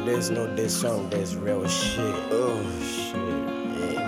There's no this song, there's real shit. Oh shit, yeah.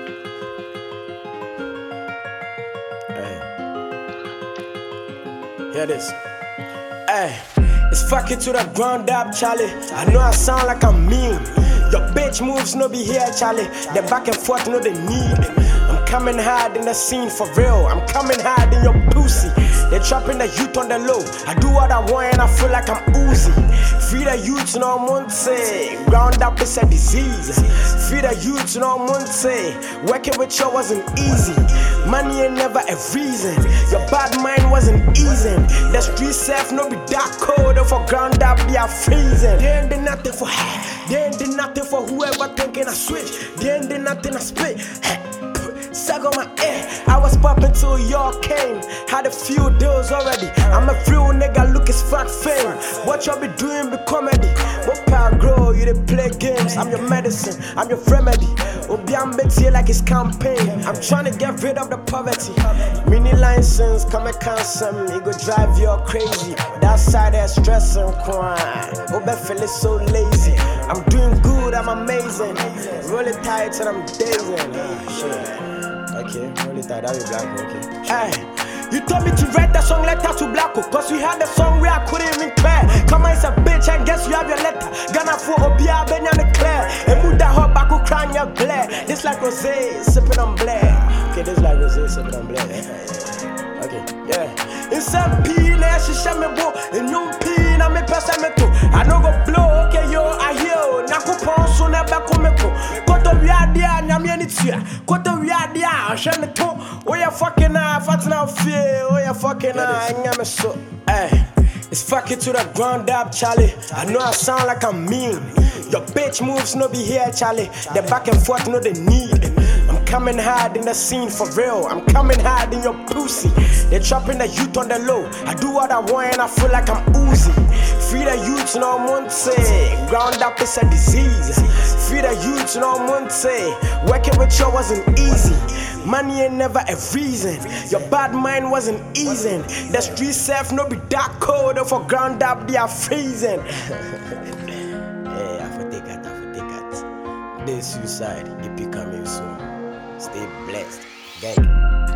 Hey. Hear this. Hey, it's fuck it to the ground up, Charlie. I know I sound like I'm mean. Your bitch moves no be here, Charlie. The back and forth no they need. I'm coming hard in the scene for real. I'm coming hard in your pussy. They trapping the youth on the low. I do what I want and I feel like I'm Uzi. Free the youth no monte. Ground up is a disease. Free the youth no monte. Working with you wasn't easy. Money ain't never a reason. Your bad mind wasn't easing. The street self no be dark code. For ground up they are freezing. They ain't did nothing for her. They ain't did nothing for whoever thinking I switch. They ain't did nothing I split. Suck on my ear. I was popping till y'all came. Had a few deals already. I'm a real nigga, look as fuck fame. What y'all be doing be comedy. What power grow, you dey play games. I'm your medicine, I'm your remedy. Obiam here like it's campaign. I'm trying to get rid of the poverty. Mini license, come and cancel me. It go drive you all crazy. That side there's stress and crime. Obe feel so lazy. I'm doing good, I'm amazing. Really tight and I'm dazing. Shit. Okay, really tight, I'll be black, okay. Hey, you told me to write that song letter to Blacko. Cause we had the song where I couldn't even clear. Come on, it's a bitch, and guess you have your letter. Ghana for Obia, Benyan Claire. And move that hot back, crying your glare. This like Rose, sipping on Blair. Okay, this like Rose, sipping on Blair. Okay, yeah. In some pin, she shall me go. In no pin, I'm a person. I know go blow, okay, yo, I hear. Nako Ponso, never come. Koto Viadia, Namianitia. Koto Viadia, Shanato. Oh, you're fucking fat now, fear. Oh, you're fucking I'm so. Hey. It's fuck it to the ground up, Charlie. I know I sound like I'm mean. Your bitch moves no be here, Charlie. The back and forth no they need. I'm coming hard in the scene for real. I'm coming hard in your pussy. They trapping the youth on the low. I do what I want and I feel like I'm Uzi. Free the youth no monte. Ground up is a disease. Free the youth no monte. Working with you wasn't easy. Money ain't never a reason. Your bad mind wasn't easing. The street self no be dark code. For ground up they are freezing. Hey, I for take it. This suicide, it be coming soon. Stay blessed. Gang.